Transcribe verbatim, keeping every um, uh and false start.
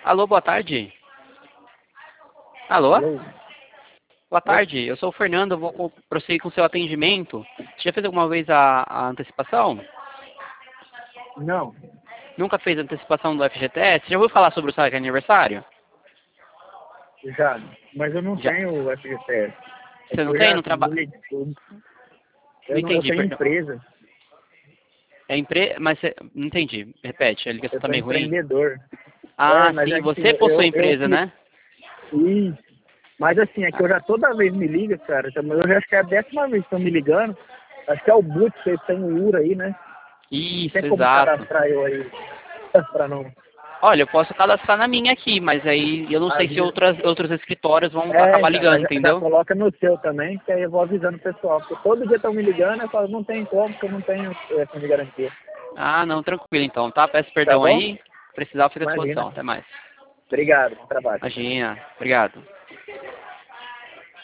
Alô, boa tarde. Alô? Alô? Boa tarde, eu sou o Fernando, eu vou co- prosseguir com o seu atendimento. Você já fez alguma vez a, a antecipação? Não, Nunca fez a antecipação do F G T S? Já ouviu falar sobre o saque aniversário? já. Mas eu não Já. tenho o F G T S. É Você que não eu tem? já Não trabalha? vi tudo. Não Eu, não, eu entendi, tenho perdão. empresa. É empre... Mas você... não entendi. Repete, a ligação Eu tá sou meio ruim. empreendedor. É, Ah, mas sim, assim, você eu, possui eu, eu empresa, fiz. né? Ih, mas assim, é que Ah, eu já toda vez me liga, cara. então, Eu já acho que é a décima vez que estão me ligando. Acho que é o Boot, vocês têm o URA aí, né? isso, Tem como exato. cadastrar eu aí pra não. Olha, eu posso cadastrar na minha aqui, mas aí eu não sei se Avisa. outras, outros escritórios vão É, acabar então, mas ligando, já, já entendeu? coloca no seu também, que aí eu vou avisando o pessoal. Porque todo dia estão me ligando, eu falo, não tem como, porque eu não tenho é, fundo de garantia. Ah, não, tranquilo então, tá? Peço Tá perdão bom? aí. Precisar, fica à Imagina. disposição. Até mais. Obrigado, bom trabalho. Imagina. Obrigado.